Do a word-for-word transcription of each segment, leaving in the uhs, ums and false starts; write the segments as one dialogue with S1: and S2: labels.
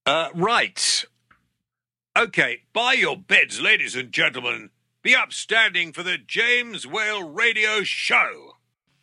S1: Uh, right. Okay, buy your beds, ladies and gentlemen. Be upstanding for the James Whale Radio Show.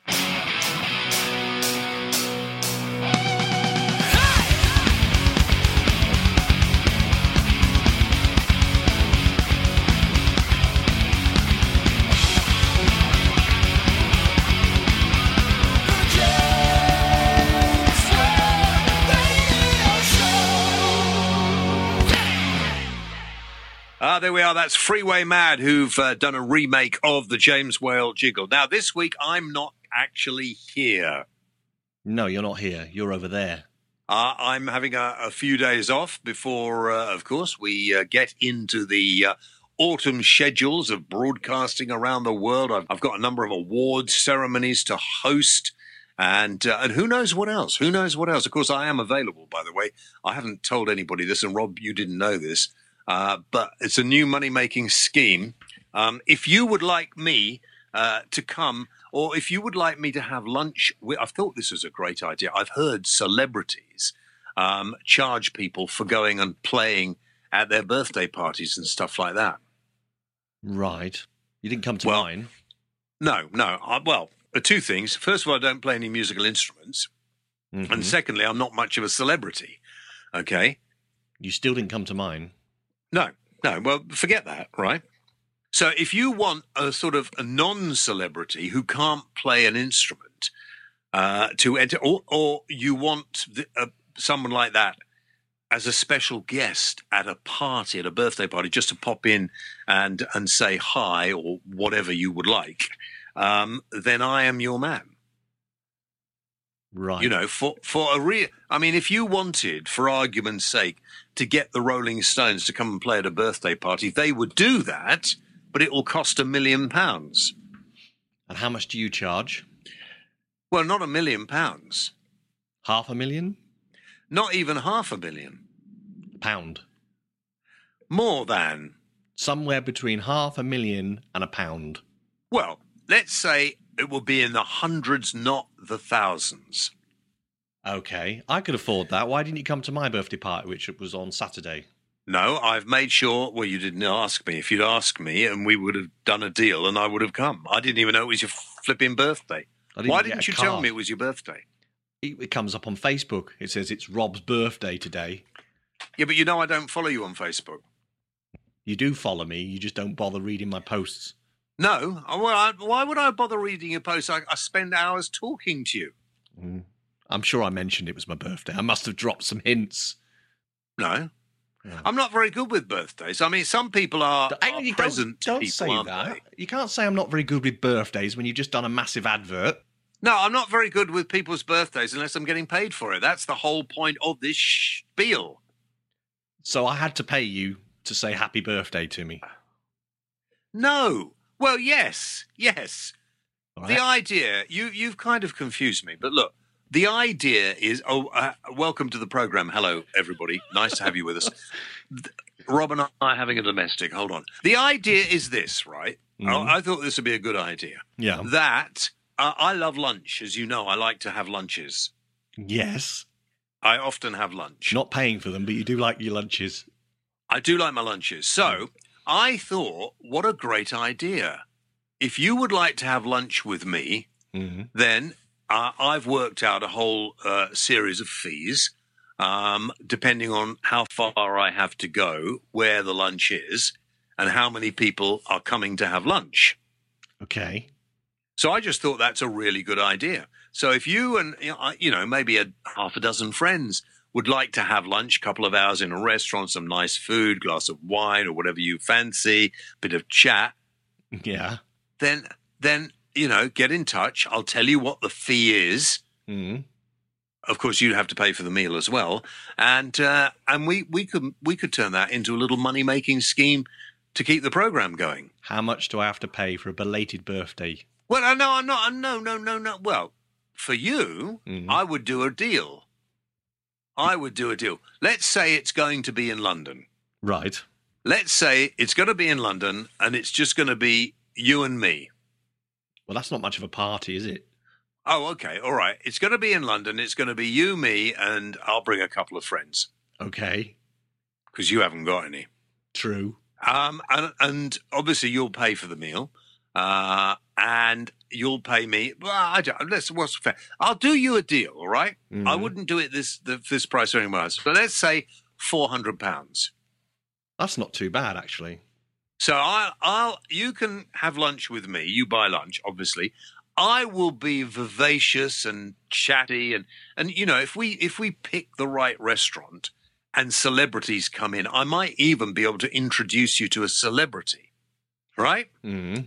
S1: Ah, there we are. That's Freeway Mad, who've uh, done a remake of the James Whale jingle. Now, this week, I'm not actually here.
S2: No, you're not here. You're over there.
S1: Uh, I'm having a, a few days off before, uh, of course, we uh, get into the uh, autumn schedules of broadcasting around the world. I've, I've got a number of awards ceremonies to host. And uh, and who knows what else? Who knows what else? Of course, I am available, by the way. I haven't told anybody this, and Rob, you didn't know this. Uh, but it's a new money-making scheme. Um, if you would like me uh, to come, or if you would like me to have lunch, with, I've thought this was a great idea. I've heard celebrities um, charge people for going and playing at their birthday parties and stuff like that.
S2: Right. You didn't come to
S1: well,
S2: mine.
S1: No, no. I, well, uh, two things. First of all, I don't play any musical instruments. Mm-hmm. And secondly, I'm not much of a celebrity. Okay?
S2: You still didn't come to mine.
S1: No, no. Well, forget that, right? So if you want a sort of a non-celebrity who can't play an instrument uh, to enter, or, or you want the, uh, someone like that as a special guest at a party, at a birthday party, just to pop in and, and say hi or whatever you would like, um, then I am your man.
S2: Right.
S1: You know, for, for a real, I mean, if you wanted, for argument's sake, to get the Rolling Stones to come and play at a birthday party, they would do that, but it will cost a million pounds.
S2: And how much do you charge?
S1: Well, not a million pounds.
S2: Half a million?
S1: Not even half a million.
S2: Pound.
S1: More than.
S2: Somewhere between half a million and a pound.
S1: Well, let's say it will be in the hundreds, not the thousands.
S2: Okay, I could afford that. Why didn't you come to my birthday party, which was on Saturday?
S1: No, I've made sure, well, you didn't ask me. If you'd asked me, and we would have done a deal, and I would have come. I didn't even know it was your flipping birthday.
S2: Didn't
S1: Why didn't you card. tell me it was your birthday?
S2: It comes up on Facebook. It says it's Rob's birthday today.
S1: Yeah, but you know I don't follow you on Facebook.
S2: You do follow me, you just don't bother reading my posts.
S1: No, well, I, why would I bother reading your posts? I, I spend hours talking to you.
S2: Mm. I'm sure I mentioned it was my birthday. I must have dropped some hints.
S1: No. Yeah. I'm not very good with birthdays. I mean, some people are,
S2: I,
S1: are
S2: you
S1: present
S2: don't, don't
S1: people,
S2: say
S1: aren't
S2: that.
S1: they?
S2: You can't say I'm not very good with birthdays when you've just done a massive advert.
S1: No, I'm not very good with people's birthdays unless I'm getting paid for it. That's the whole point of this spiel.
S2: So I had to pay you to say happy birthday to me.
S1: No. Well, yes, yes.
S2: Right.
S1: The idea, you, you've kind of confused me, but look, the idea is, oh, uh, welcome to the program. Hello, everybody. Nice to have you with us. Rob and I are having a domestic. Hold on. The idea is this, right? Mm-hmm. I, I thought this would be a good idea.
S2: Yeah.
S1: That uh, I love lunch. As you know, I like to have lunches.
S2: Yes.
S1: I often have lunch.
S2: Not paying for them, but you do like your lunches.
S1: I do like my lunches. So I thought, what a great idea. If you would like to have lunch with me, mm-hmm. then uh, I've worked out a whole uh, series of fees, um, depending on how far I have to go, where the lunch is, and how many people are coming to have lunch.
S2: Okay.
S1: So I just thought that's a really good idea. So if you and, you know, maybe a half a dozen friends would like to have lunch, a couple of hours in a restaurant, some nice food, glass of wine or whatever you fancy, bit of chat.
S2: Yeah.
S1: Then, then you know, get in touch. I'll tell you what the fee is.
S2: Mm.
S1: Of course, you'd have to pay for the meal as well. And uh, and we, we could we could turn that into a little money-making scheme to keep the program going.
S2: How much do I have to pay for a belated birthday?
S1: Well, no, I'm not. No, no, no, no. Well, for you, mm. I would do a deal. I would do a deal. Let's say it's going to be in London.
S2: Right.
S1: Let's say it's going to be in London and it's just going to be you and me.
S2: Well, that's not much of a party, is it?
S1: Oh, okay. All right. It's going to be in London. It's going to be you, me, and I'll bring a couple of friends.
S2: Okay.
S1: because you haven't got any.
S2: True.
S1: Um, and, and obviously you'll pay for the meal, uh, and you'll pay me. Well, I don't. Let's what's fair. I'll do you a deal, all right?
S2: Mhm.
S1: I wouldn't do it this the, this price or anywhere else. But let's say four hundred pounds.
S2: That's not too bad, actually.
S1: So I'll, I'll, you can have lunch with me. You buy lunch, obviously. I will be vivacious and chatty, and and you know, if we if we pick the right restaurant and celebrities come in, I might even be able to introduce you to a celebrity, right?
S2: Mm.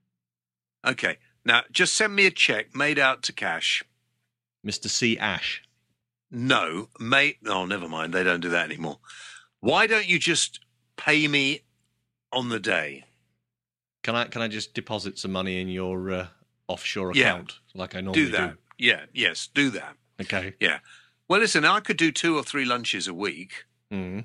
S1: Okay. Now, just send me a check made out to cash.
S2: Mister C. Ash.
S1: No, mate. Oh, never mind. They don't do that anymore. Why don't you just pay me on the day?
S2: Can I can I just deposit some money in your uh, offshore
S1: Yeah.
S2: account like I normally
S1: Do that. Yeah. Yes. Do that.
S2: do? Okay.
S1: Yeah. Well, listen, I could do two or three lunches a week.
S2: Mm.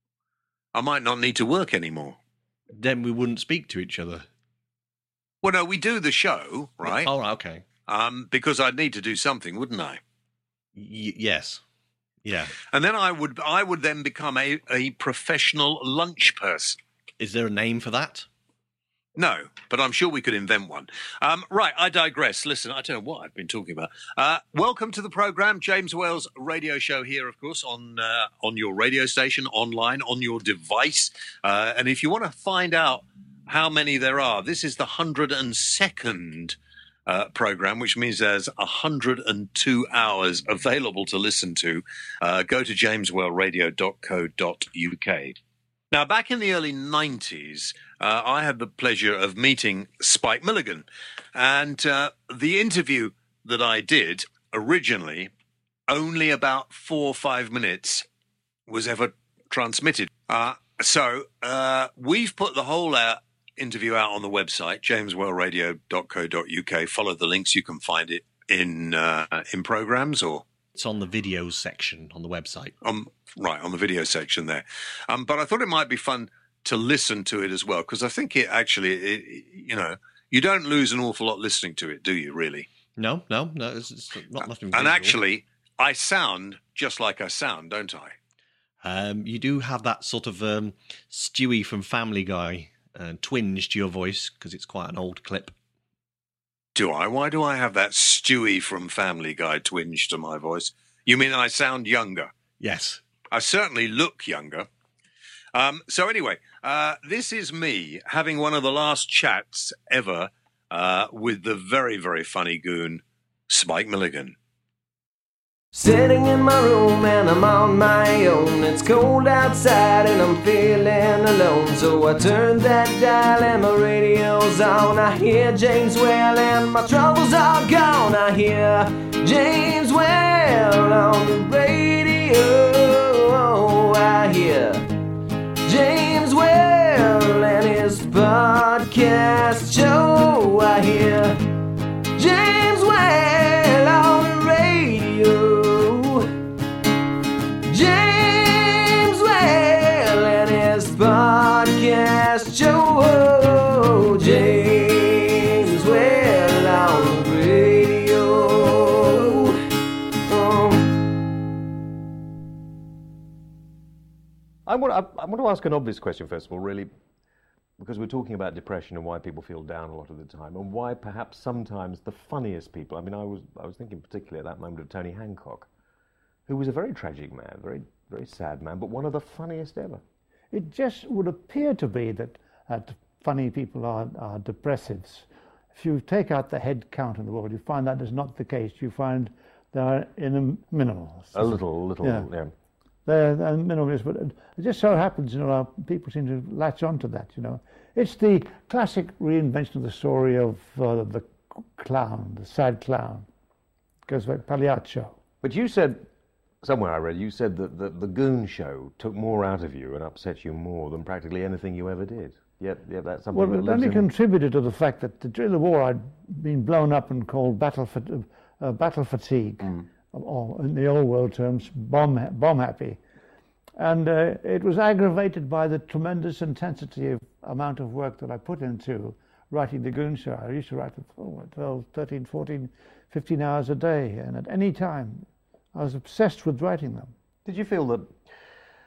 S1: I might not need to work anymore.
S2: Then we wouldn't speak to each other.
S1: Well, no, we do the show, right?
S2: Oh, right, okay.
S1: Um, because I'd need to do something, wouldn't I?
S2: Y- yes. Yeah.
S1: And then I would, I would then become a, a professional lunch person.
S2: Is there a name for that?
S1: No, but I'm sure we could invent one. Um, right, I digress. Listen, I don't know what I've been talking about. Uh, welcome to the programme, James Wales radio show here, of course, on uh, on your radio station, online, on your device. Uh, and if you want to find out how many there are, this is the one hundred second uh, programme, which means there's one hundred two hours available to listen to. Uh, go to james well radio dot co dot uk. Now, back in the early nineties, uh, I had the pleasure of meeting Spike Milligan. And uh, the interview that I did originally, only about four or five minutes was ever transmitted. Uh, so uh, we've put the whole uh, interview out on the website, james well radio dot co dot uk. Follow the links. You can find it in uh, in programs or...
S2: It's on the videos section on the website.
S1: Um, right, on the video section there. Um, but I thought it might be fun to listen to it as well, because I think it actually, it, you know, you don't lose an awful lot listening to it, do you, really?
S2: No, no, no. It's, it's not nothing
S1: And
S2: visual.
S1: actually, I sound just like I sound, don't I?
S2: Um, you do have that sort of um, Stewie from Family Guy uh, twinge to your voice, because it's quite an old clip.
S1: Do I? Why do I have that Stewie from Family Guy twinge to my voice? You mean I sound younger?
S2: Yes.
S1: I certainly look younger. Um, so anyway, uh, this is me having one of the last chats ever uh, with the very, very funny goon, Spike Milligan.
S3: Sitting in my room and I'm on my own. It's cold outside and I'm feeling alone. So I turn that dial and my radio's on. I hear James Well and my troubles are gone. I hear James Well on the radio. I hear James Well and his podcast show. I hear James Well on the radio. James Well and his podcast show. James Well on the radio. Oh.
S4: I want, I, I want to ask an obvious question, first of all, really, because we're talking about depression and why people feel down a lot of the time, and why perhaps sometimes the funniest people, I mean, I was, I was thinking particularly at that moment of Tony Hancock, who was a very tragic man, very, very sad man, but one of the funniest ever.
S5: It just would appear to be that uh, funny people are, are depressives. If you take out the head count in the world, you find that is not the case. You find they are in a minimal.
S4: A little, little, yeah.
S5: Yeah. They're, they're minimalist, but it just so happens, you know, our people seem to latch onto that, you know. It's the classic reinvention of the story of uh, the clown, the sad clown. It goes like Pagliaccio.
S4: But you said, somewhere I read, you said that the, the Goon Show took more out of you and upset you more than practically anything you ever did. Yet, yet that's something
S5: Well,
S4: that
S5: it
S4: lives
S5: only
S4: in...
S5: contributed to the fact that during the war I'd been blown up and called battle, fat- uh, battle fatigue,
S4: Mm.
S5: or in the old world terms, bomb, bomb happy. And uh, it was aggravated by the tremendous intensity of amount of work that I put into writing the Goon Show. I used to write for twelve, thirteen, fourteen, fifteen hours a day, and at any time I was obsessed with writing them.
S4: Did you feel that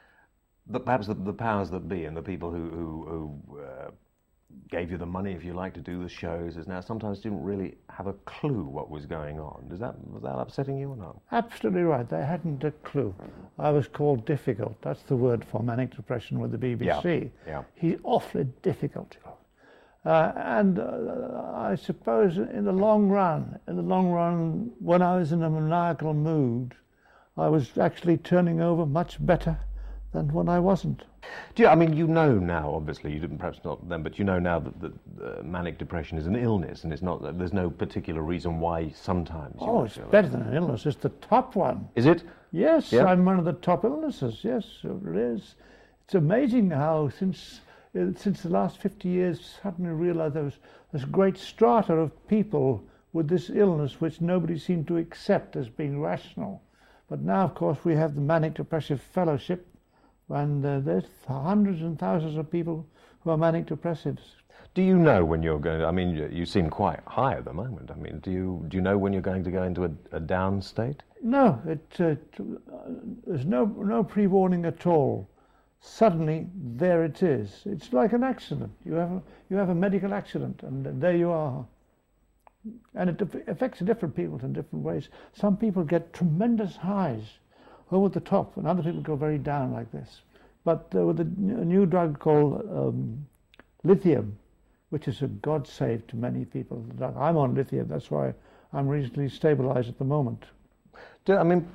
S4: the, perhaps the, the powers that be and the people who, who, who uh, gave you the money, if you like, to do the shows, is now sometimes didn't really have a clue what was going on. Does that, was that upsetting you or not?
S5: Absolutely right. They hadn't a clue. I was called difficult. That's the word for manic depression with the B B C.
S4: Yeah. Yeah.
S5: He's awfully difficult. Uh, and uh, I suppose in the long run, in the long run, when I was in a maniacal mood, I was actually turning over much better than when I wasn't.
S4: Do you, I mean, you know now, obviously, you didn't perhaps not then, but you know now that, that uh, manic depression is an illness, and it's not. There's no particular reason why sometimes. You
S5: Oh,
S4: might
S5: it's
S4: feel
S5: better
S4: that.
S5: than an illness. It's the top one.
S4: Is it?
S5: Yes,
S4: Yeah.
S5: I'm one of the top illnesses. Yes, it is. It's amazing how since uh, since the last fifty years, suddenly realised there was this great strata of people with this illness which nobody seemed to accept as being rational. But now, of course, we have the Manic Depressive Fellowship, and uh, there's hundreds and thousands of people who are manic depressives.
S4: Do you know when you're going to, I mean, you, you seem quite high at the moment. I mean, do you do you know when you're going to go into a, a down state?
S5: No, it, uh, t- uh, there's no, no pre-warning at all. Suddenly, there it is. It's like an accident. You have a, you have a medical accident, and there you are. And it aff- affects different people in different ways. Some people get tremendous highs over the top, and other people go very down like this. But uh, with a, n- a new drug called um, lithium, which is a godsave to many people. I'm on lithium, that's why I'm reasonably stabilized at the moment.
S4: Do, I mean,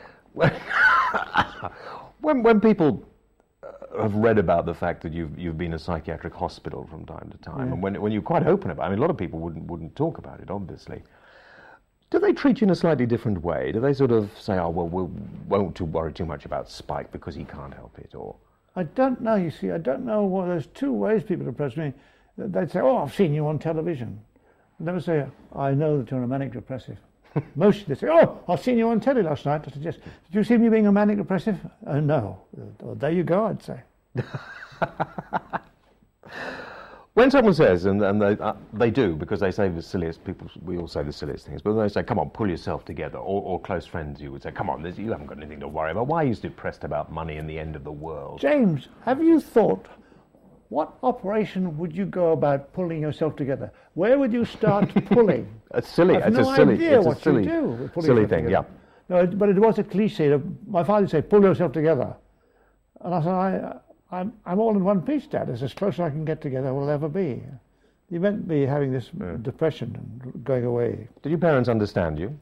S4: when when people uh, have read about the fact that you've you've been in a psychiatric hospital from time to time,
S5: Yeah.
S4: and when when you're quite open about it, I mean, a lot of people wouldn't wouldn't talk about it, obviously. Do they treat you in a slightly different way? Do they sort of say, "Oh, well, we won't too worry too much about Spike because he can't help it," or?
S5: I don't know, you see, I don't know. Well, there's two ways people approach me. They'd say, oh, I've seen you on television. They never say, I know that you're a manic depressive. Mostly they say, oh, I've seen you on telly last night. I said, yes. Did you see me being a manic depressive? Uh, no. Well, there you go, I'd say.
S4: When someone says, and, and they, uh, they do, because they say the silliest, people, we all say the silliest things, but when they say, come on, pull yourself together, or, or close friends, you would say, come on, there's- you haven't got anything to worry about. Why are you depressed about money and the end of the world?
S5: James, have you thought, what operation would you go about pulling yourself together? Where would you start pulling?
S4: It's silly.
S5: I've
S4: It's
S5: no
S4: a silly,
S5: idea
S4: it's a
S5: what
S4: silly,
S5: you do with pulling
S4: silly
S5: yourself
S4: thing,
S5: together.
S4: yeah.
S5: No, it- but it was a cliche. My father would say, pull yourself together. And I said, I, I'm, I'm all in one piece, Dad. It's as close as I can get together will ever be. He meant me having this depression and going away.
S4: Did your parents understand you?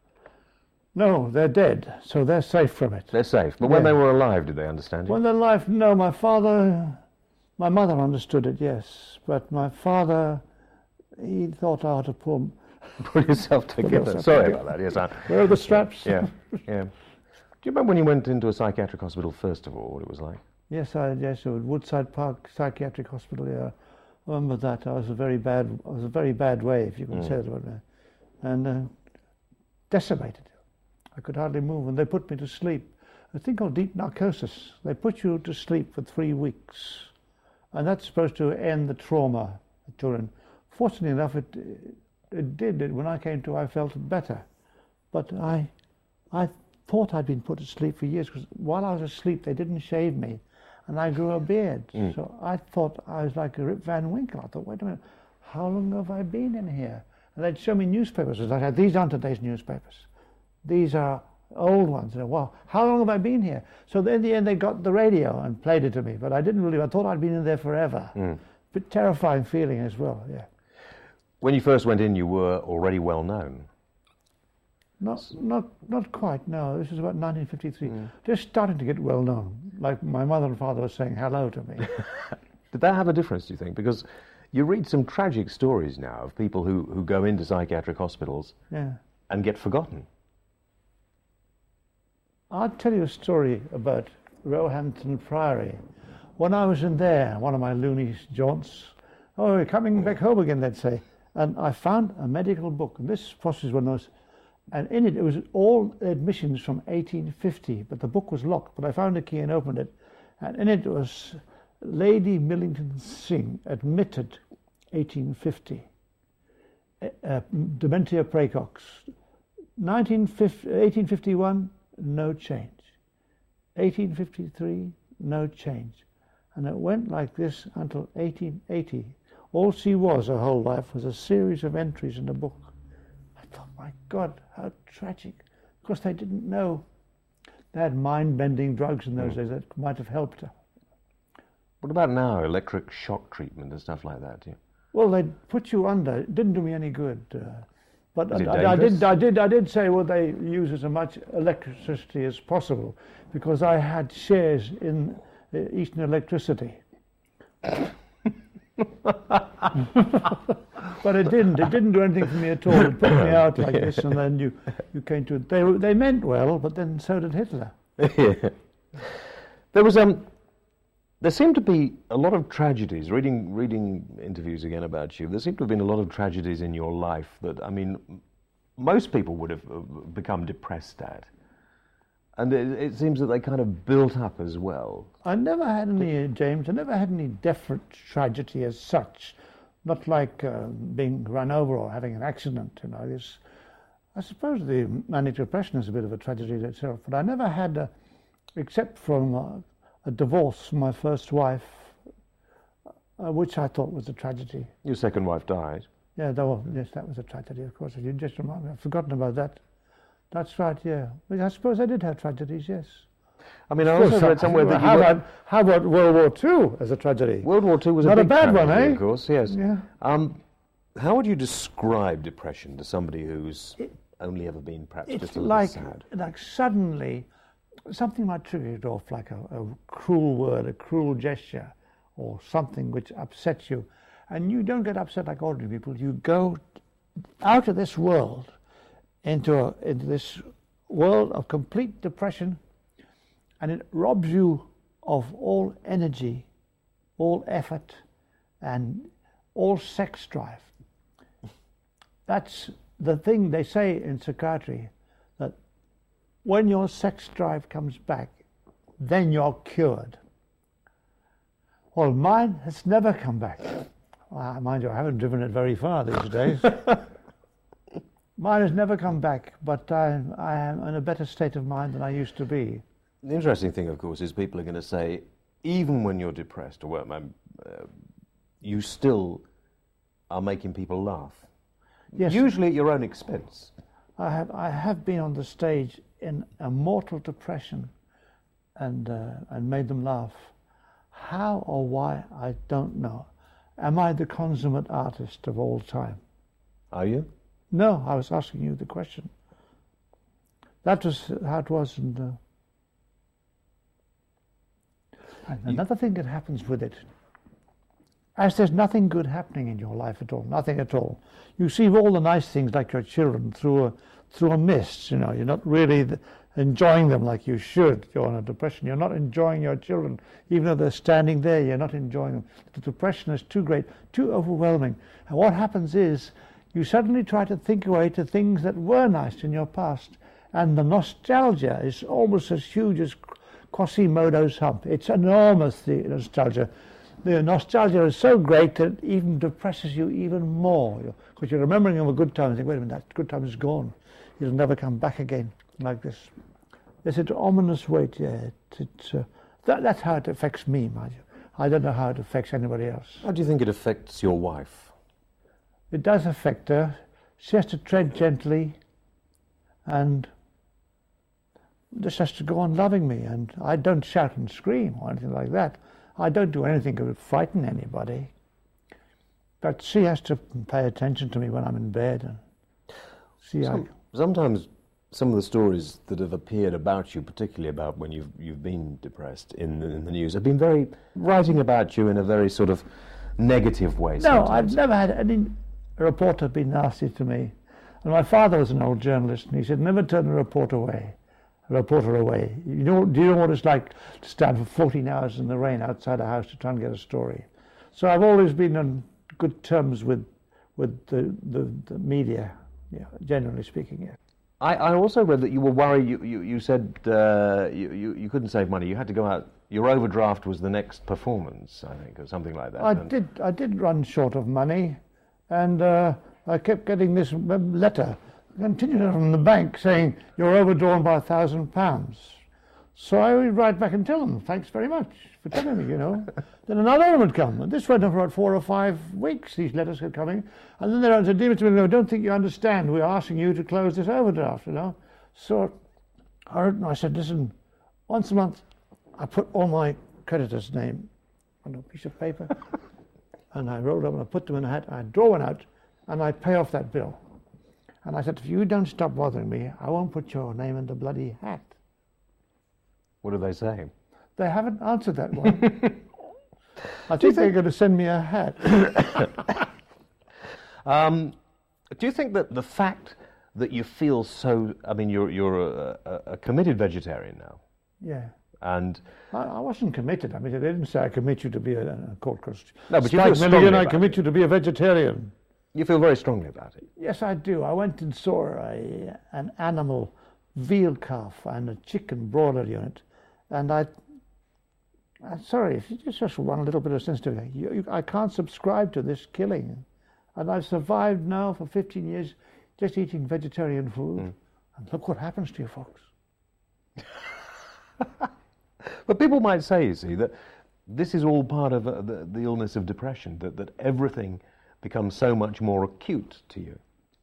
S5: No, they're dead, so they're safe from it.
S4: They're safe. But when
S5: Yeah.
S4: they were alive, did they understand you?
S5: When they're alive, no, my father, my mother understood it, yes. But my father, he thought how to pull,
S4: Pull yourself together.
S5: yourself
S4: Sorry
S5: together.
S4: about that. Yes, I,
S5: where are the straps?
S4: yeah, yeah. Do you remember when you went into a psychiatric hospital first of all, what it was like?
S5: Yes, I yes, it was Woodside Park Psychiatric Hospital. Yeah, I remember that. I was a very bad, I was a very bad way, if you can say that about me, and uh, decimated. I could hardly move, and they put me to sleep. A thing called deep narcosis. They put you to sleep for three weeks, and that's supposed to end the trauma that you're in. Fortunately enough, it it did. It, when I came to, I felt better, but I I thought I'd been put to sleep for years because while I was asleep, they didn't shave me. And I grew a beard, so I thought I was like a Rip Van Winkle. I thought, wait a minute, how long have I been in here? And they'd show me newspapers. I said, these aren't today's newspapers. These are old ones. And I, wow, how long have I been here? So in the end, they got the radio and played it to me. But I didn't really, I thought I'd been in there forever.
S4: Mm.
S5: But terrifying feeling as well, yeah.
S4: When you first went in, you were already well known.
S5: Not, not, not quite. No, this was about nineteen fifty-three. Just starting to get well known. Like my mother and father were saying hello to me.
S4: Did that have a difference, do you think? Because you read some tragic stories now of people who, who go into psychiatric hospitals
S5: Yeah.
S4: and get forgotten.
S5: I'll tell you a story about Roehampton Priory. When I was in there, one of my loony jaunts, oh, we're coming back home again, they'd say. And I found a medical book, and this was one of those, and in it, it was all admissions from eighteen fifty, but the book was locked, but I found a key and opened it, and in it was Lady Millington Synge, admitted eighteen fifty, uh, dementia praecox. eighteen fifty-one, no change. eighteen fifty-three, no change. And it went like this until eighteen eighty. All she was her whole life was a series of entries in a book. I thought, my God, how tragic. Of course, they didn't know. They had mind-bending drugs in those mm. days that might have helped her.
S4: What about now, electric shock treatment and stuff like that? Yeah.
S5: Well, they'd put you under. It didn't do me any good. Uh, but
S4: Is it
S5: I, I did, I did, I did say, well, they use as much electricity as possible, because I had shares in uh, Eastern Electricity. But it didn't. It didn't do anything for me at all. It put me out like this, and then you, you came to it. They, they meant well, but then so did Hitler.
S4: Yeah. There was um. There seemed to be a lot of tragedies. Reading reading interviews again about you, there seemed to have been a lot of tragedies in your life that, I mean, most people would have become depressed at. And it, it seems that they kind of built up as well.
S5: I never had any, James, I never had any definite tragedy as such. Not like uh, being run over or having an accident, you know. This, I suppose the manic depression is a bit of a tragedy in itself, but I never had, a, except from uh, a divorce from my first wife, uh, which I thought was a tragedy.
S4: Your second wife died?
S5: Yeah, that was, yes, that was a tragedy, of course. You just remind me, I've forgotten about that. That's right, yeah. But I suppose I did have tragedies, yes.
S4: I mean, I also read somewhere that you
S5: how
S4: were...
S5: about, how about World War Two as a tragedy?
S4: World War Two was a
S5: Not
S4: big
S5: a bad
S4: tragedy,
S5: one, eh?
S4: Of course, yes.
S5: Yeah.
S4: Um, how would you describe depression to somebody who's it, only ever been perhaps just a little
S5: like,
S4: sad?
S5: Like suddenly, something might trigger it off, like a, a cruel word, a cruel gesture, or something which upsets you. And you don't get upset like ordinary people. You go out of this world into, a, into this world of complete depression, and it robs you of all energy, all effort, and all sex drive. That's the thing they say in psychiatry, that when your sex drive comes back, then you're cured. Well, mine has never come back. Well, mind you, I haven't driven it very far these days. Mine has never come back, but I, I am in a better state of mind than I used to be.
S4: The interesting thing, of course, is people are going to say, even when you're depressed, or well, uh, you still are making people laugh.
S5: Yes.
S4: Usually at your own expense.
S5: I have, I have been on the stage in a mortal depression and, uh, and made them laugh. How or why, I don't know. Am I the consummate artist of all time?
S4: Are you?
S5: No, I was asking you the question. That was how it was. And, uh, and another thing that happens with it, as there's nothing good happening in your life at all, nothing at all. You see all the nice things like your children through a, through a mist, you know. You're not really the, enjoying them like you should. You're in a depression. You're not enjoying your children. Even though they're standing there, you're not enjoying them. The depression is too great, too overwhelming. And what happens is, you suddenly try to think away to things that were nice in your past. And the nostalgia is almost as huge as Quasimodo's hump. It's enormous, the nostalgia. The nostalgia is so great that it even depresses you even more. Because you're remembering of a good time and think, wait a minute, that good time is gone. It'll never come back again like this. There's an ominous weight, yeah. It, it's, uh, that, that's how it affects me, mind you. I don't know how it affects anybody else.
S4: How do you think it affects your wife?
S5: It does affect her. She has to tread gently and just has to go on loving me. And I don't shout and scream or anything like that. I don't do anything that would frighten anybody. But she has to pay attention to me when I'm in bed. And see,
S4: Some,
S5: I,
S4: sometimes some of the stories that have appeared about you, particularly about when you've, you've been depressed in the, in the news, have been very writing about you in a very sort of negative way.
S5: No,
S4: sometimes.
S5: I've never had any reporter be nasty to me. And my father was an old journalist, and he said, never turn a reporter away. A reporter away. You know, do you know what it's like to stand for fourteen hours in the rain outside a house to try and get a story? So I've always been on good terms with with the, the, the media, yeah, generally speaking, yeah.
S4: I, I also read that you were worried, you, you, you said uh, you, you, you couldn't save money, you had to go out, your overdraft was the next performance, I think, or something like that.
S5: I
S4: and
S5: did, I did run short of money, and uh, I kept getting this letter, continued from the bank, saying, you're overdrawn by a thousand pounds. So I would write back and tell them, thanks very much for telling me, you know. Then another one would come, and this went on for about four or five weeks, these letters kept coming. And then they said, dear Mister Miller, I don't think you understand. We're asking you to close this overdraft, you know. So I wrote and I said, listen, once a month, I put all my creditors' name on a piece of paper, and I rolled up and I put them in a hat. I draw one out, and I pay off that bill. And I said, if you don't stop bothering me, I won't put your name in the bloody hat.
S4: What do they say?
S5: They haven't answered that one. I think they're going to send me a hat.
S4: um, do you think that the fact that you feel so, I mean, you're, you're a, a, a committed vegetarian now.
S5: Yeah.
S4: And
S5: I, I wasn't committed. I mean, I didn't say I commit you to be a, a court crust.
S4: No, but you
S5: Spike
S4: feel strongly
S5: Milligan, I
S4: about
S5: commit
S4: it.
S5: you to be a vegetarian.
S4: You feel very strongly about it.
S5: Yes, I do. I went and saw a, an animal veal calf and a chicken broiler unit, and I, I'm sorry, if you just, just want a little bit of sensitivity, you, you, I can't subscribe to this killing. And I've survived now for fifteen years just eating vegetarian food, mm. and look what happens to you folks.
S4: But people might say, you see, that this is all part of uh, the, the illness of depression, that, that everything becomes so much more acute to you.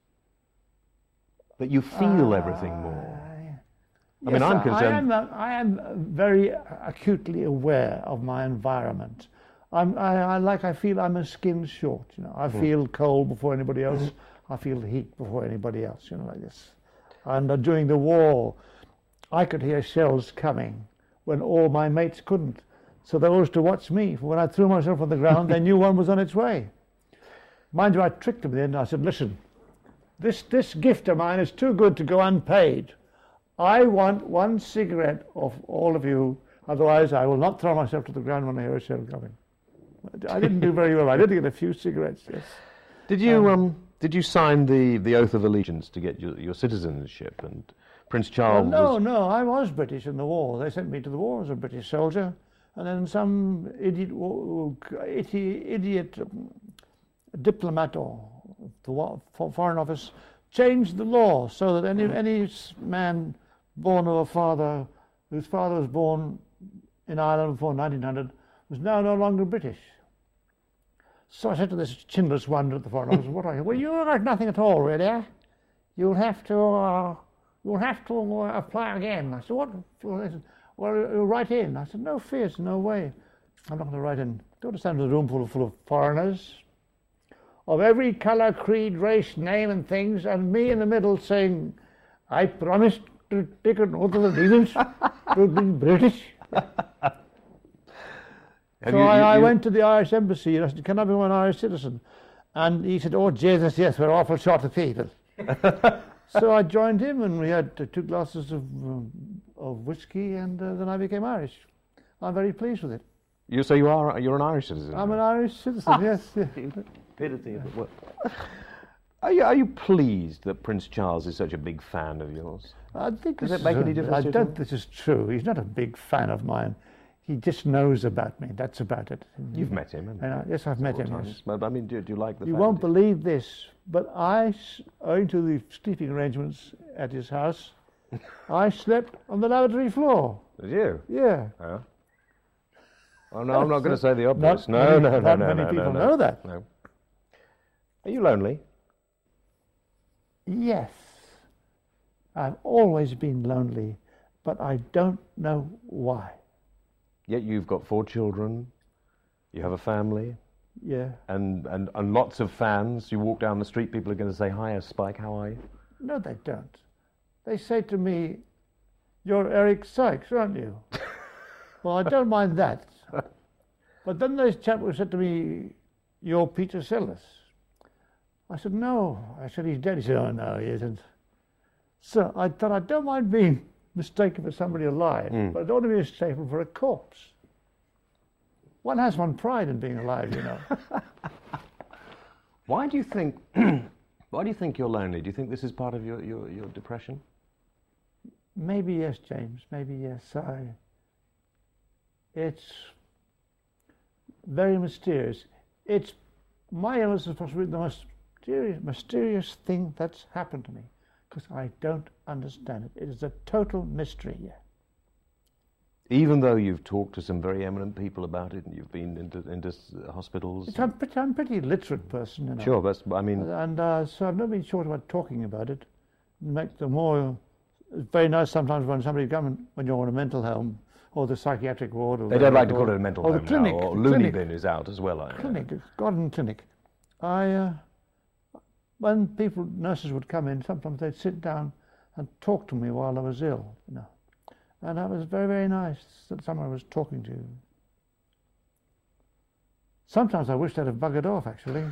S4: That you feel uh, everything more. I
S5: yes,
S4: mean, I'm concerned.
S5: I am, I am very acutely aware of my environment. I'm, I, I like, I feel I'm a skin short, you know. I mm. feel cold before anybody else. I feel the heat before anybody else, you know, like this. And uh, during the war, I could hear shells coming when all my mates couldn't. So they always to watch me. When I threw myself on the ground, they knew one was on its way. Mind you, I tricked them then. I said, listen, this, this gift of mine is too good to go unpaid. I want one cigarette of all of you, otherwise I will not throw myself to the ground when I hear a shell coming. I didn't do very well. I did get a few cigarettes, yes.
S4: Did you um, um, did you sign the, the oath of allegiance to get your, your citizenship? And Prince Charles
S5: well, no,
S4: was...
S5: no, I was British in the war. They sent me to the war as a British soldier. And then some idiot, idiot, idiot um, diplomat or the Foreign Office changed the law so that any, any man born of a father whose father was born in Ireland before nineteen hundred was now no longer British. So I said to this chinless wonder at the Foreign Office, what are you? Well, you're like nothing at all, really. You'll have to, uh, you'll have to uh, apply again. I said, what? They said, well, you'll write in. I said, no fears, no way. I'm not going to write in. Go to stand in a room full of, full of foreigners of every colour, creed, race, name and things, and me in the middle saying, I promised to take an oath of allegiance to be British. So
S4: you,
S5: I,
S4: you,
S5: I
S4: you...
S5: went to the Irish embassy and I said, can I become an Irish citizen? And he said, oh, Jesus, yes, we're awful short of people. So I joined him and we had uh, two glasses of, um, of whiskey and uh, then I became Irish. I'm very pleased with it.
S4: You say you are, you're an Irish citizen?
S5: I'm an Irish citizen, yes. Yeah.
S4: Are you, are you pleased that Prince Charles is such a big fan of yours?
S5: I think
S4: Does
S5: this
S4: it make
S5: is
S4: any
S5: a-
S4: difference
S5: I
S4: to you
S5: don't
S4: at all?
S5: think this is true. He's not a big fan of mine. He just knows about me. That's about it.
S4: You've met him, haven't you?
S5: And I, yes, I've met him.
S4: Several
S5: Yes.
S4: times. But I mean, do, do you like the
S5: You
S4: fact
S5: won't
S4: that
S5: believe this, but I, s- owing to the sleeping arrangements at his house, I slept on the lavatory floor.
S4: Did you?
S5: Yeah.
S4: Yeah. Oh, no, I'm not going to say the obvious.
S5: Not
S4: No,
S5: many-
S4: no, no,
S5: not
S4: no,
S5: many
S4: no,
S5: people
S4: no,
S5: know that.
S4: No. Are you lonely?
S5: Yes. I've always been lonely, but I don't know why.
S4: Yet you've got four children, you have a family,
S5: Yeah.
S4: and, and, and lots of fans. You walk down the street, people are going to say, hiya, Spike, how are you?
S5: No, they don't. They say to me, you're Eric Sykes, aren't you? Well, I don't mind that. But then there's a chap who said to me, you're Peter Sellers. I said, no. I said, he's dead. He said, oh, no, he isn't. So I thought, I don't mind being mistaken for somebody alive,
S4: Mm.
S5: but I don't want to be mistaken for a corpse. One has one pride in being alive, you know.
S4: Why do you think, why do you think you're lonely? Do you think this is part of your, your, your depression?
S5: Maybe yes, James. Maybe yes. I. It's very mysterious. It's my illness is possibly the most mysterious, mysterious thing that's happened to me because I don't understand it. It is a total mystery. Yeah.
S4: Even though you've talked to some very eminent people about it and you've been into, into s- hospitals?
S5: It's, I'm, pretty, I'm a pretty literate person, you know.
S4: Sure, that's, I mean...
S5: And uh, so I've never been short about talking about it. Make the more... It's very nice sometimes when somebody comes, when you're in a mental home, or the psychiatric ward. Or
S4: They don't like to call it a mental
S5: or
S4: home
S5: the clinic,
S4: now, or
S5: the
S4: loony
S5: clinic.
S4: bin is out as well. I
S5: Clinic, it's Garden Clinic. I, uh, when people, nurses would come in, sometimes they'd sit down and talk to me while I was ill, you know. And that was very, very nice that someone was talking to you. Sometimes I wished I'd have buggered off, actually.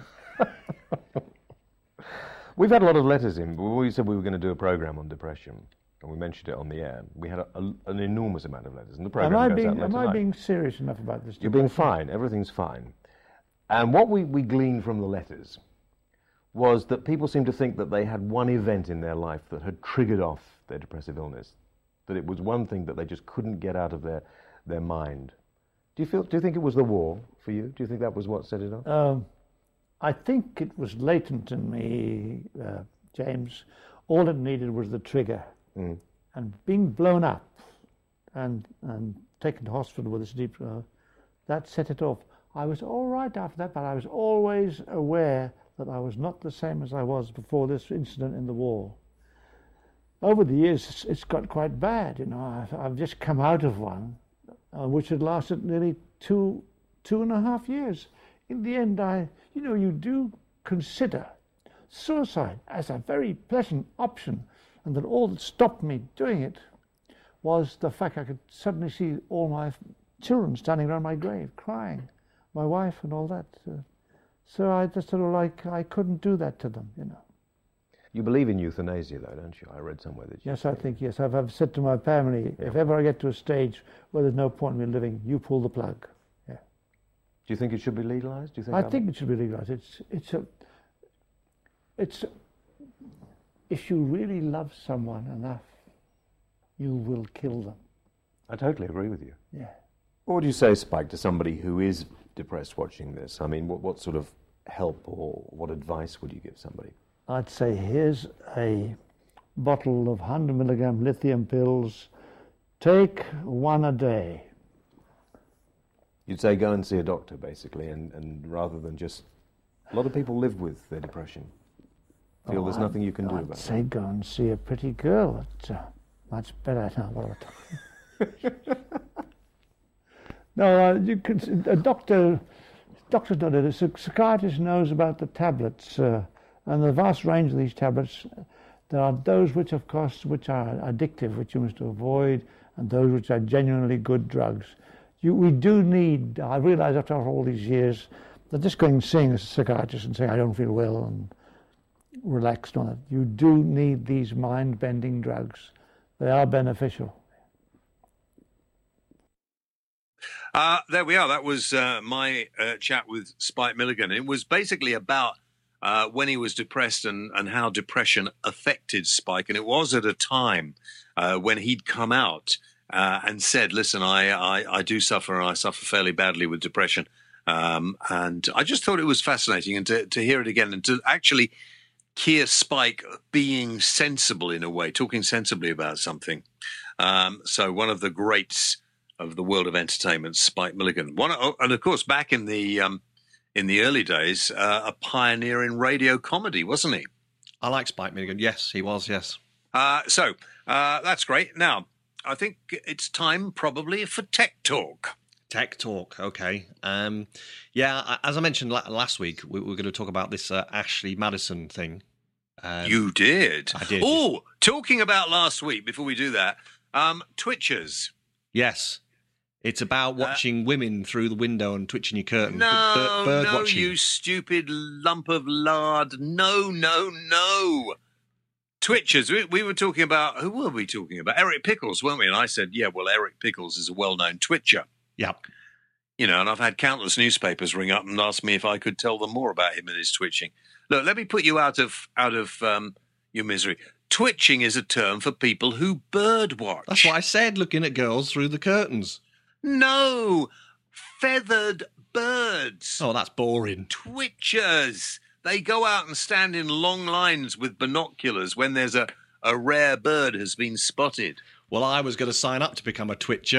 S4: We've had a lot of letters in. We said we were going to do a programme on depression, and we mentioned it on the air. We had a, a, an enormous amount of letters, and the programme
S5: Am I
S4: goes
S5: being,
S4: out later
S5: am I
S4: tonight.
S5: being serious enough about this?
S4: You're being fine. Everything's fine. And what we, we gleaned from the letters was that people seemed to think that they had one event in their life that had triggered off their depressive illness, that it was one thing that they just couldn't get out of their, their mind. Do you feel? Do you think it was the war for you? Do you think that was what set it off?
S5: Um, I think it was latent in me, uh, James. All it needed was the trigger.
S4: Mm.
S5: And being blown up and and taken to hospital with this deep, uh, that set it off. I was all right after that, but I was always aware that I was not the same as I was before this incident in the war. Over the years, it's, it's got quite bad, you know. I've, I've just come out of one, uh, which had lasted nearly two, two and a half years. In the end, I, you know, you do consider suicide as a very pleasant option, and that all that stopped me doing it was the fact I could suddenly see all my children standing around my grave, crying, my wife and all that. Uh, so I just sort of like, I couldn't do that to them, you know.
S4: You believe in euthanasia, though, don't you? I read somewhere that you...
S5: Yes, I think, yes. I've, I've said to my family,
S4: Yeah.
S5: if ever I get to a stage where there's no point in me living, you pull the plug. Yeah.
S4: Do you think it should be legalised? Do you think?
S5: I
S4: that-
S5: think it should be legalised. It's, it's a, it's, a, if you really love someone enough, you will kill them.
S4: I totally agree with you.
S5: Yeah.
S4: What would you say, Spike, to somebody who is depressed watching this? I mean, what, what sort of help or what advice would you give somebody?
S5: I'd say here's a bottle of one hundred milligram lithium pills. Take one a day.
S4: You'd say go and see a doctor, basically, and, and rather than just... A lot of people live with their depression. Feel
S5: Oh,
S4: there's
S5: I'd-
S4: nothing you can do
S5: I'd
S4: about
S5: say
S4: it.
S5: go and see a pretty girl. It's uh, much better now. What I No, uh, you can. A doctor, doctors don't do this. A psychiatrist knows about the tablets uh, and the vast range of these tablets. There are those which, of course, which are addictive, which you must avoid, and those which are genuinely good drugs. You, we do need. I realise after all these years that just going and seeing a psychiatrist and saying I don't feel well and relaxed on it. You do need these mind-bending drugs. They are beneficial.
S1: Uh, there we are. That was uh, my uh, chat with Spike Milligan. It was basically about uh, when he was depressed and, and how depression affected Spike. And it was at a time uh, when he'd come out uh, and said, listen, I, I, I do suffer, and I suffer fairly badly with depression. Um, and I just thought it was fascinating, and to, to hear it again and to actually hear Spike being sensible in a way, talking sensibly about something. Um, so one of the greats of the world of entertainment, Spike Milligan. One, and of course, back in the um, in the early days, uh, a pioneer in radio comedy, wasn't he?
S2: I like Spike Milligan. Yes, he was, yes.
S1: Uh, so uh, that's great. Now, I think it's time probably for Tech Talk.
S2: Tech Talk, okay. Um, yeah, I- as I mentioned la- last week, we- we're going to talk about this uh, Ashley Madison thing. Um,
S1: You did.
S2: I did.
S1: Oh, talking about last week, before we do that, um, Twitchers.
S2: Yes. It's about watching women through the window and twitching your curtain.
S1: No,
S2: bird, bird
S1: no,
S2: watching.
S1: you stupid lump of lard. No, no, no. Twitchers. We, we were talking about, who were we talking about? Eric Pickles, weren't we? And I said, yeah, well, Eric Pickles is a well-known Twitcher.
S2: Yeah.
S1: You know, and I've had countless newspapers ring up and ask me if I could tell them more about him and his twitching. Look, let me put you out of out of um, your misery. Twitching is a term for people who birdwatch.
S2: That's what I said, looking at girls through the curtains.
S1: No, feathered birds.
S2: Oh, that's boring.
S1: Twitchers. They go out and stand in long lines with binoculars when there's a, a rare bird has been spotted.
S2: Well, I was going to sign up to become a twitcher.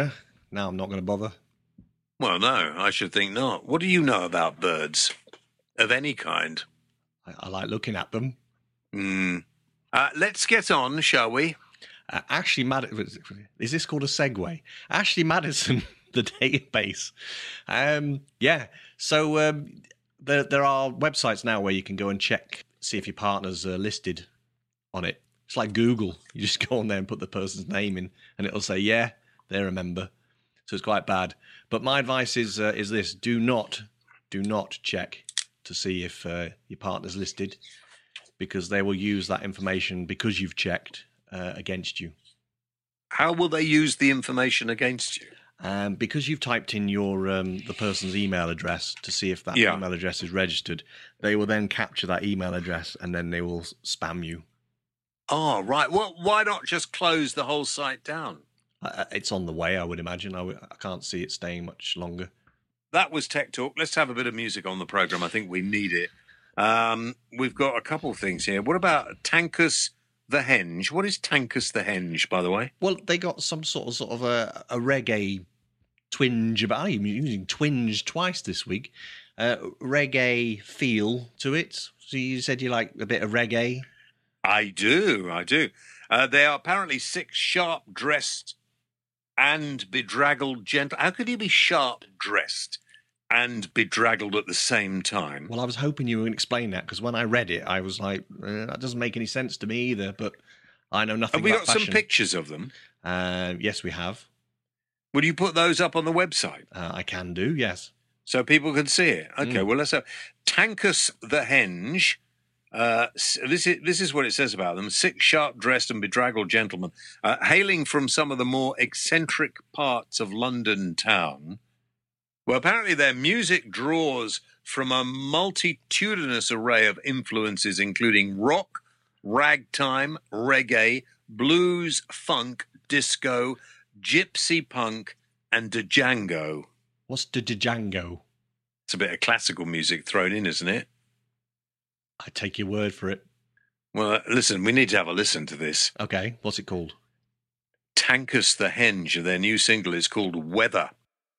S2: now I'm not going to bother.
S1: Well, no, I should think not. What do you know about birds of any kind?
S2: I, I like looking at them.
S1: Hmm. Uh, let's get on, shall we?
S2: Uh, Ashley Madison, is this called a segue? Ashley Madison, the database. Um, yeah, so um, there, there are websites now where you can go and check, see if your partner's uh, listed on it. It's like Google. You just go on there and put the person's name in, and it'll say, yeah, they're a member. So it's quite bad. But my advice is uh, is this: do not, do not check to see if uh, your partner's listed, because they will use that information because you've checked uh, against you.
S1: How will they use the information against you?
S2: Um, because you've typed in your um, the person's email address to see if that
S1: Yeah.
S2: email address is registered, they will then capture that email address and then they will spam you.
S1: Oh, right. Well, why not just close the whole site down?
S2: Uh, it's on the way, I would imagine. I, w- I can't see it staying much longer.
S1: That was Tech Talk. Let's have a bit of music on the programme. I think we need it. Um, we've got a couple of things here. What about Tankus the Henge? What is Tankus the Henge, by the way?
S2: Well, they got some sort of sort of a, a reggae twinge about. I'm using twinge twice this week. Uh, reggae feel to it. So you said you like a bit of reggae.
S1: I do, I do. Uh, they are apparently six sharp-dressed and bedraggled gentle. How could you be sharp-dressed and bedraggled at the same time?
S2: Well, I was hoping you would explain that, because when I read it, I was like, eh, that doesn't make any sense to me either. But I know nothing
S1: Have we
S2: about
S1: got
S2: fashion.
S1: some pictures of them?
S2: Uh, yes, we have.
S1: Would you put those up on the website
S2: Uh, I can do, yes.
S1: so people can see it? Okay,
S2: Mm.
S1: well, let's have Tankus the Henge. Uh, s- this is this is what it says about them: six sharp-dressed and bedraggled gentlemen, uh, hailing from some of the more eccentric parts of London town. Well, apparently their music draws from a multitudinous array of influences, including rock, ragtime, reggae, blues, funk, disco, gypsy punk, and Django.
S2: What's the Django?
S1: It's a bit of classical music thrown in, isn't it?
S2: I take your word for it.
S1: Well, uh, listen, we need to have a listen to this.
S2: Okay, what's it called?
S1: Tankus the Henge, their new single is called Weather.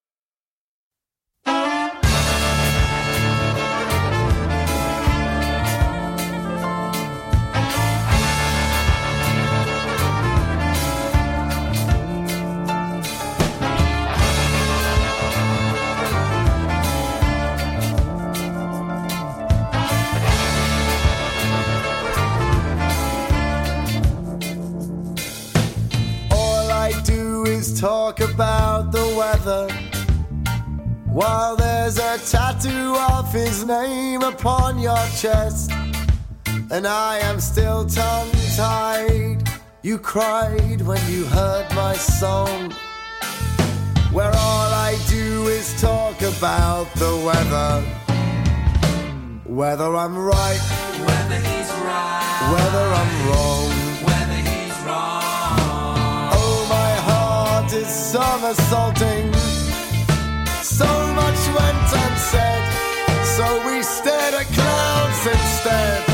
S6: All I do is talk about the weather, while there's a tattoo of his name upon your chest, and I am still tongue-tied. You cried when you heard my song, where all I do is talk about the weather, whether I'm right,
S7: Whether he's right,
S6: whether I'm wrong.
S7: whether he's wrong.
S6: Oh, my heart is somersaulting. So much went unsaid, so we stared at clouds instead.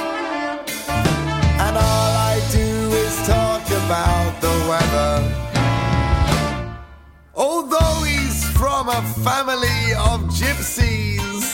S6: And all I do is talk about the weather. Although he's from a family of gypsies,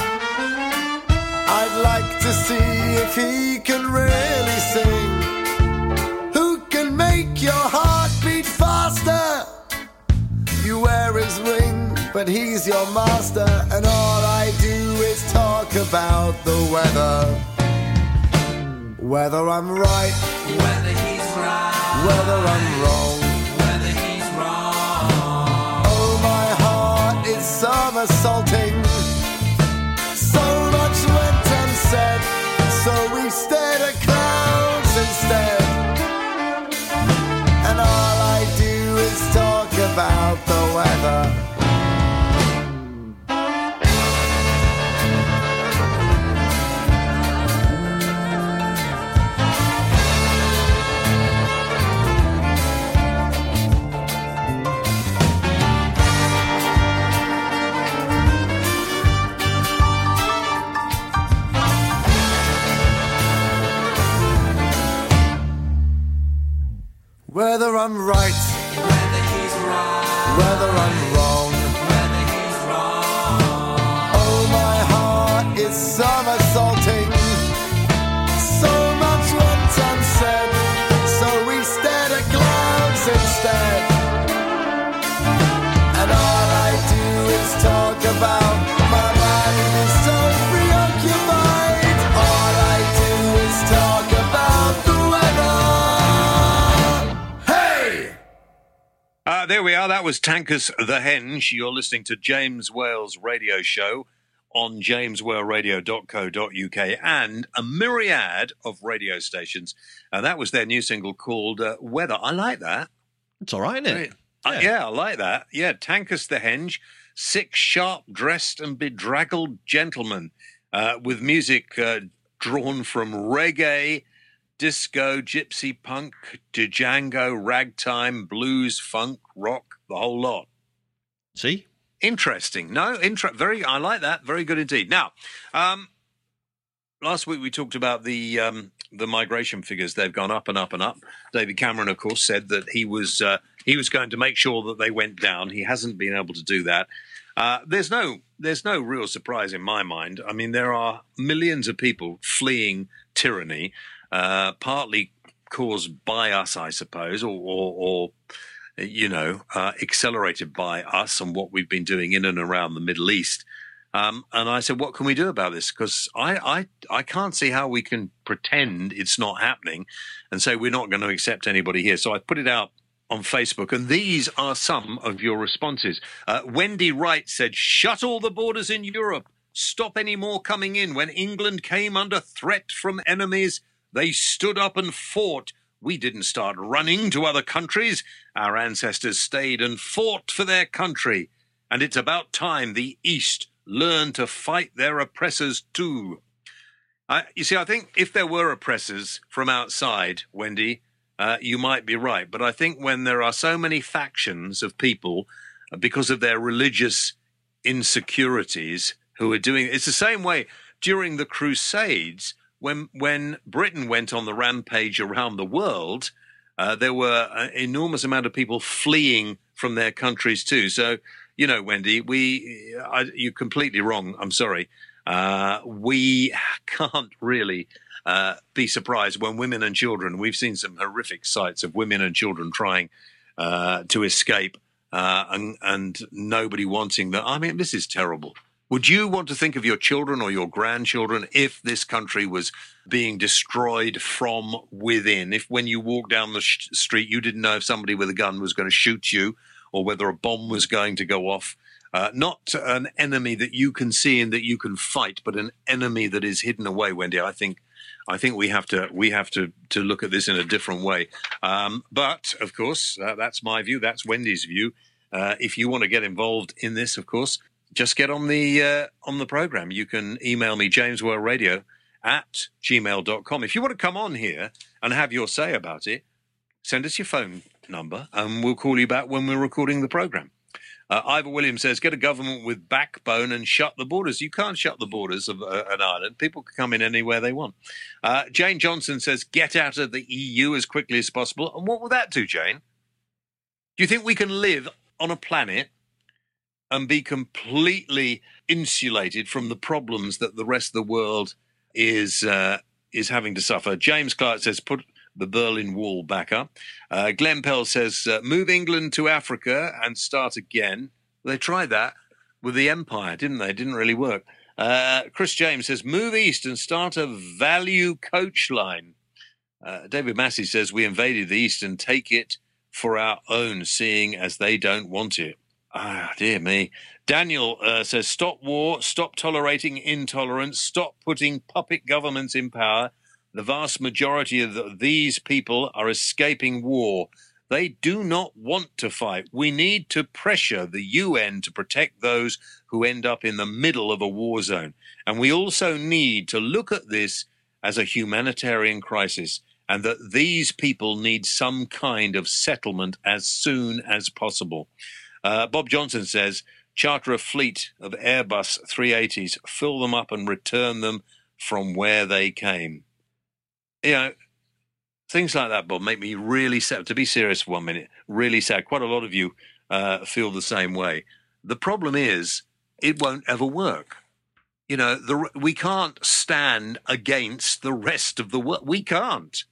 S6: I'd like to see if he can really sing. Who can make your heart beat faster? You wear his ring, but he's your master, and all I do is talk about the weather. Whether I'm right,
S7: Whether he's right,
S6: whether I'm wrong.
S7: whether he's wrong.
S6: Oh, my heart is somersaulting. So much went unsaid, so we stared at clouds instead. And all I do is talk about the weather.
S1: there we are. That was Tankus the Henge. You're listening to James Whale's radio show on james whale radio dot co dot uk and a myriad of radio stations. And that was their new single called uh, Weather. I like that.
S2: It's all right, isn't it?
S1: Uh, yeah, I like that. Yeah, Tankus the Henge, six sharp-dressed and bedraggled gentlemen uh, with music uh, drawn from reggae, disco, gypsy punk, Django, ragtime, blues, funk, rock, the whole lot.
S2: See?
S1: Interesting. No, inter- very. I like that. Very good indeed. Now, um, last week we talked about the um, the migration figures. They've gone up and up and up. David Cameron, of course, said that he was uh, he was going to make sure that they went down. He hasn't been able to do that. Uh, there's no there's no real surprise in my mind. I mean, there are millions of people fleeing tyranny, uh, partly caused by us, I suppose, or, or, or you know, uh, accelerated by us and what we've been doing in and around the Middle East. Um, and I said, what can we do about this? Because I, I, I can't see how we can pretend it's not happening and say we're not going to accept anybody here. So I put it out on Facebook, and these are some of your responses. Uh, Wendy Wright said, shut all the borders in Europe. Stop any more coming in. When England came under threat from enemies, they stood up and fought. We didn't start running to other countries. Our ancestors stayed and fought for their country. And it's about time the East learned to fight their oppressors too. Uh, you see, I think if there were oppressors from outside, Wendy, uh, you might be right. But I think when there are so many factions of people, uh, because of their religious insecurities, who are doing it's the same way during the Crusades. When when Britain went on the rampage around the world, uh, there were an enormous amount of people fleeing from their countries too. So, you know, Wendy, we I, you're completely wrong. I'm sorry. Uh, we can't really uh, be surprised when women and children. We've seen some horrific sights of women and children trying uh, to escape, uh, and and nobody wanting that. I mean, this is terrible. Would you want to think of your children or your grandchildren if this country was being destroyed from within? If when you walk down the sh- street, you didn't know if somebody with a gun was going to shoot you or whether a bomb was going to go off? Uh, not an enemy that you can see and that you can fight, but an enemy that is hidden away, Wendy. I think I think we have to we have to, to look at this in a different way. Um, but, of course, uh, that's my view. That's Wendy's view. Uh, if you want to get involved in this, of course, just get on the uh, on the program. You can email me, jameswellradio at gmail dot com. If you want to come on here and have your say about it, send us your phone number and we'll call you back when we're recording the program. Uh, Ivor Williams says, get a government with backbone and shut the borders. You can't shut the borders of uh, an island. People can come in anywhere they want. Uh, Jane Johnson says, get out of the E U as quickly as possible. And what will that do, Jane? Do you think we can live on a planet and be completely insulated from the problems that the rest of the world is uh, is having to suffer? James Clark says, put the Berlin Wall back up. Uh, Glenn Pell says, uh, move England to Africa and start again. They tried that with the Empire, didn't they? It didn't really work. Uh, Chris James says, move east and start a value coach line. Uh, David Massey says, we invaded the East and take it for our own, seeing as they don't want it. Ah, dear me. Daniel uh, says, stop war, stop tolerating intolerance, stop putting puppet governments in power. The vast majority of the, these people are escaping war. They do not want to fight. We need to pressure the U N to protect those who end up in the middle of a war zone. And we also need to look at this as a humanitarian crisis and that these people need some kind of settlement as soon as possible. Uh, Bob Johnson says, charter a fleet of Airbus three eighties, fill them up and return them from where they came. You know, things like that, Bob, make me really sad. To be serious for one minute, really sad. Quite a lot of you uh, feel the same way. The problem is it won't ever work. You know, the, we can't stand against the rest of the world. We can't.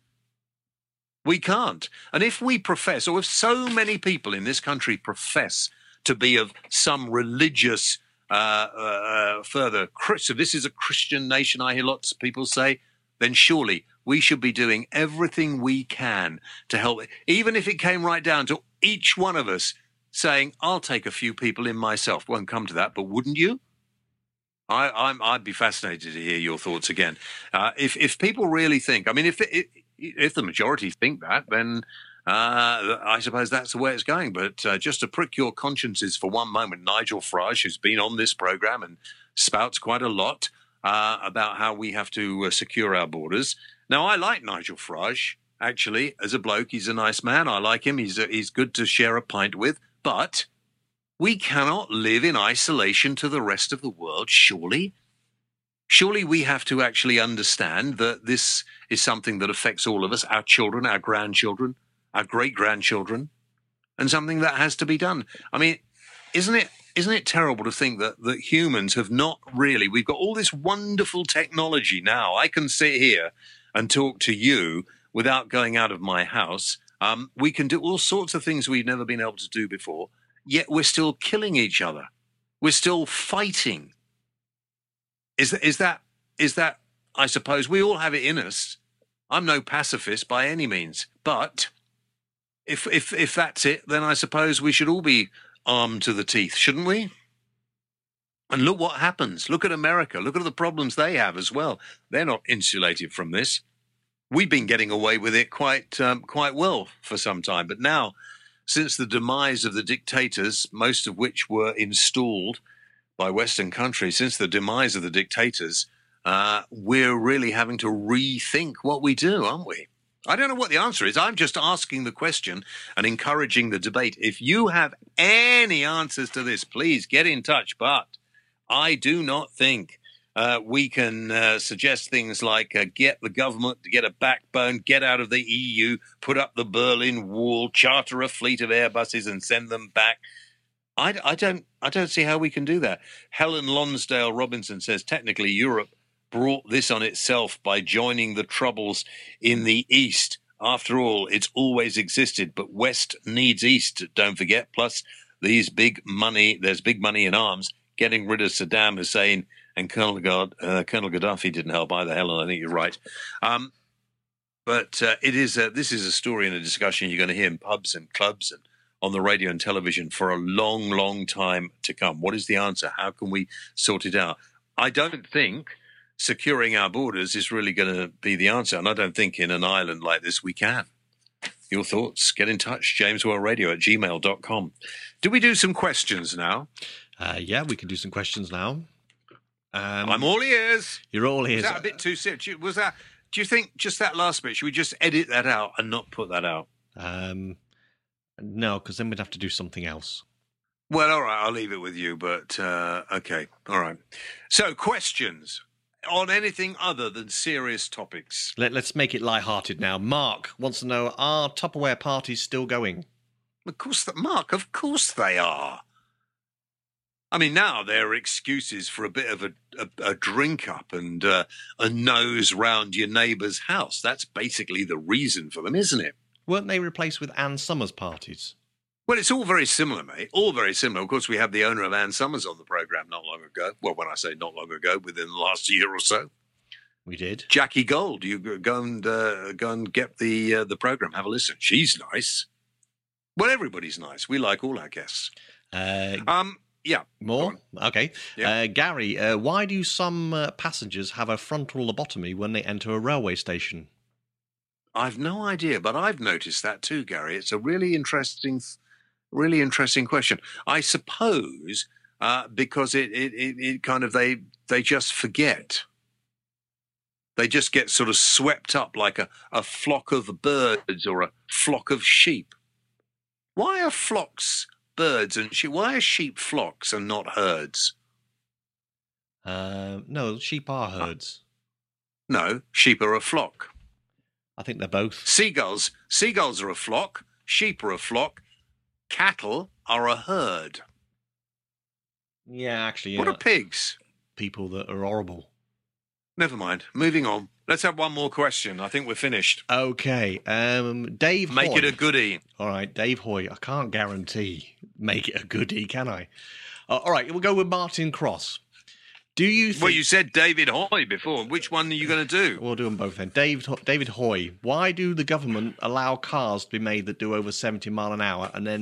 S1: We can't. And if we profess, or if so many people in this country profess to be of some religious uh, uh, further, so this is a Christian nation, I hear lots of people say, then surely we should be doing everything we can to help, even if it came right down to each one of us saying, I'll take a few people in myself. Won't come to that, but wouldn't you? I, I'm, I'd be fascinated to hear your thoughts again. Uh, if if people really think, I mean, if if, if the majority think that, then uh, I suppose that's the way it's going. But uh, just to prick your consciences for one moment, Nigel Farage, who's been on this program and spouts quite a lot uh, about how we have to uh, secure our borders. Now, I like Nigel Farage, actually, as a bloke. He's a nice man. I like him. He's, a, he's good to share a pint with. But we cannot live in isolation to the rest of the world, surely. Surely we have to actually understand that this is something that affects all of us, our children, our grandchildren, our great-grandchildren, and something that has to be done. I mean, isn't it isn't it terrible to think that, that humans have not really, we've got all this wonderful technology now. I can sit here and talk to you without going out of my house. Um, we can do all sorts of things we've never been able to do before, yet we're still killing each other. We're still fighting. Is that, is that, is that, I suppose, we all have it in us. I'm no pacifist by any means, but if, if, if that's it, then I suppose we should all be armed to the teeth, shouldn't we? And look what happens. Look at America. Look at the problems they have as well. They're not insulated from this. We've been getting away with it quite um, quite well for some time. But now, since the demise of the dictators, most of which were installed by Western countries, since the demise of the dictators, uh, we're really having to rethink what we do, aren't we? I don't know what the answer is. I'm just asking the question and encouraging the debate. If you have any answers to this, please get in touch. But I do not think uh, we can uh, suggest things like uh, get the government to get a backbone, get out of the E U, put up the Berlin Wall, charter a fleet of Airbuses and send them back. I, I don't I don't see how we can do that. Helen Lonsdale Robinson says technically Europe brought this on itself by joining the troubles in the East. After all, it's always existed, but West needs East, don't forget. Plus, these big money, there's big money in arms. Getting rid of Saddam Hussein and Colonel, God, uh, Colonel Gaddafi didn't help either, Helen. I think you're right. Um, but uh, it is a, this is a story and a discussion you're going to hear in pubs and clubs and on the radio and television for a long, long time to come. What is the answer? How can we sort it out? I don't think securing our borders is really going to be the answer. And I don't think in an island like this we can. Your thoughts? Get in touch. James World Radio at gmail dot com. Do we do some questions now?
S2: Uh, yeah, we can do some questions now. Um,
S1: I'm all ears.
S2: You're all ears.
S1: Was that a bit too serious? Was that? Do you think just that last bit? Should we just edit that out and not put that out?
S2: Um, no, because then we'd have to do something else.
S1: Well, all right. I'll leave it with you. But uh, okay, all right. So, questions on anything other than serious topics.
S2: Let, let's make it light-hearted now. Mark wants to know, are Tupperware parties still going?
S1: Of course, the Mark. Of course they are. I mean, now there are excuses for a bit of a, a, a drink up and uh, a nose round your neighbour's house. That's basically the reason for them, isn't it?
S2: Weren't they replaced with Ann Summers parties?
S1: Well, it's all very similar, mate. All very similar. Of course, we had the owner of Ann Summers on the programme not long ago. Well, when I say not long ago, within the last year or so.
S2: We did.
S1: Jackie Gold. You go and uh, go and get the uh, the programme. Have a listen. She's nice. Well, everybody's nice. We like all our guests.
S2: Uh,
S1: um, yeah.
S2: More? Okay.
S1: Yeah.
S2: Uh, Gary, uh, why do some uh, passengers have a frontal lobotomy when they enter a railway station?
S1: I've no idea, but I've noticed that too, Gary. It's a really interesting, really interesting question. I suppose uh, because it, it, it, it kind of, they, they just forget. They just get sort of swept up like a, a flock of birds or a flock of sheep. Why are flocks birds and sheep? Why are sheep flocks and not herds?
S2: Uh, no, sheep are herds.
S1: No, sheep are a flock.
S2: I think they're both.
S1: Seagulls, seagulls are a flock. Sheep are a flock. Cattle are a herd.
S2: Yeah, actually,
S1: What
S2: yeah.
S1: are pigs?
S2: People that are horrible.
S1: Never mind. Moving on. Let's have one more question. I think we're finished.
S2: Okay, um, Dave
S1: Make
S2: Hoy.
S1: it a goodie.
S2: All right, Dave Hoy. I can't guarantee make it a goodie, can I? Uh, all right, we'll go with Martin Cross. Do you think...
S1: Well, you said David Hoy before. Which one are you going to do?
S2: We'll do them both then. Dave, David Hoy, why do the government allow cars to be made that do over seventy mile an hour and then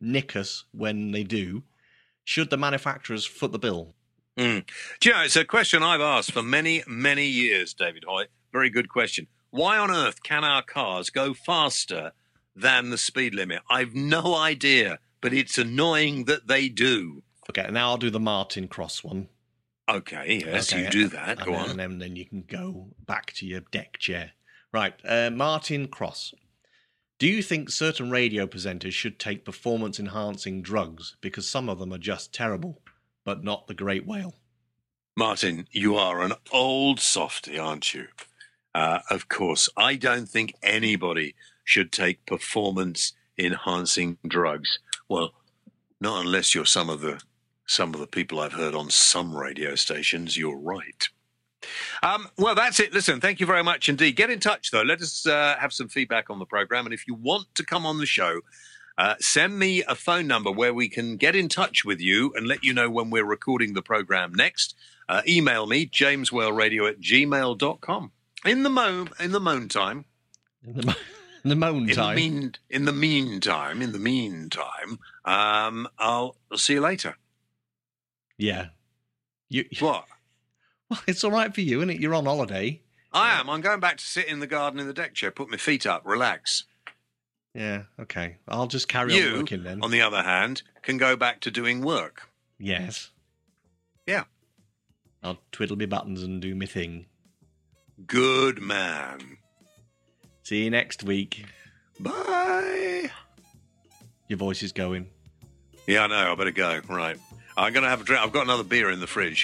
S2: nick us when they do, should the manufacturers foot the bill?
S1: Mm. Do you know, it's a question I've asked for many, many years, David Hoy. Very good question. Why on earth can our cars go faster than the speed limit? I've no idea, but it's annoying that they do.
S2: Okay, now I'll do the Martin Cross one.
S1: Okay, yes,
S2: Okay,
S1: you do that.
S2: and
S1: Go
S2: then,
S1: on.
S2: And then, then you can go back to your deck chair. Right, uh, Martin Cross. Do you think certain radio presenters should take performance-enhancing drugs because some of them are just terrible, but not the great whale?
S1: Martin, you are an old softy, aren't you? Uh, of course, I don't think anybody should take performance-enhancing drugs. Well, not unless you're some of the some of the people I've heard on some radio stations. You're right. Um, well, that's it. Listen, thank you very much indeed. Get in touch, though. Let us uh, have some feedback on the programme. And if you want to come on the show, uh, send me a phone number where we can get in touch with you and let you know when we're recording the programme next. Uh, email me, jameswellradio at gmail dot com. In the mo- in the moan time.
S2: In the, mo- in the moan
S1: In
S2: time.
S1: the, mean, in the meantime, in the meantime, um, I'll, I'll see you later.
S2: Yeah. You,
S1: What?
S2: well, it's all right for you, isn't it? You're on holiday.
S1: I am. I'm going back to sit in the garden in the deck chair, put my feet up, relax.
S2: Yeah, okay. I'll just carry
S1: You,
S2: on working then.
S1: on the other hand, can go back to doing work.
S2: Yes.
S1: Yeah.
S2: I'll twiddle my buttons and do my thing.
S1: Good man.
S2: See you next week.
S1: Bye.
S2: Your voice is going.
S1: Yeah, I know. I better go. Right. I'm going to have a drink. I've got another beer in the fridge.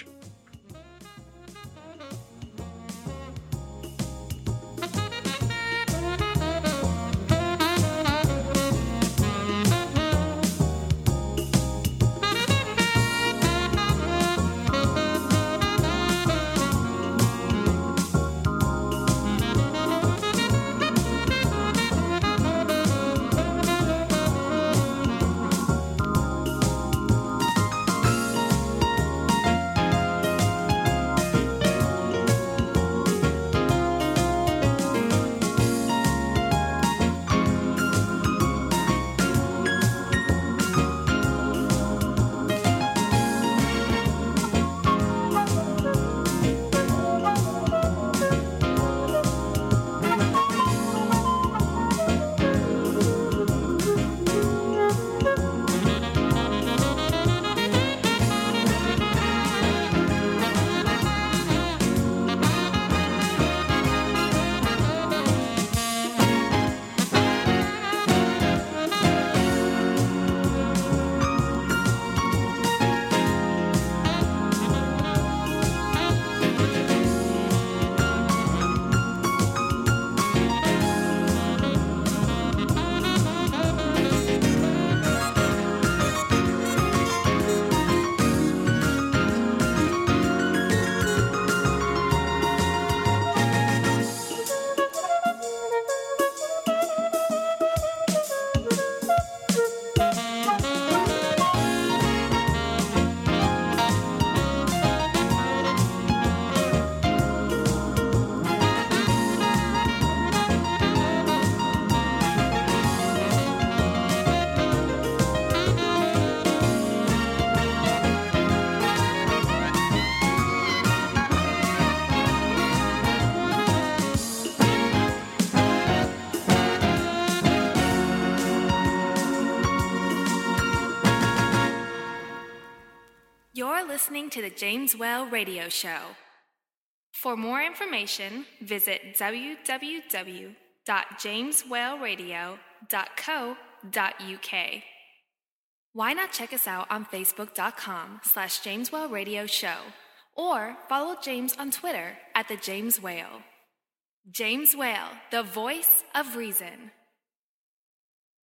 S8: You're listening to the James Well Radio Show. For more information, visit w w w dot james well radio dot co dot u k. Why not check us out on facebook.com slash James Well Radio Show or follow James on Twitter at the James Whale. James Whale, the voice of reason.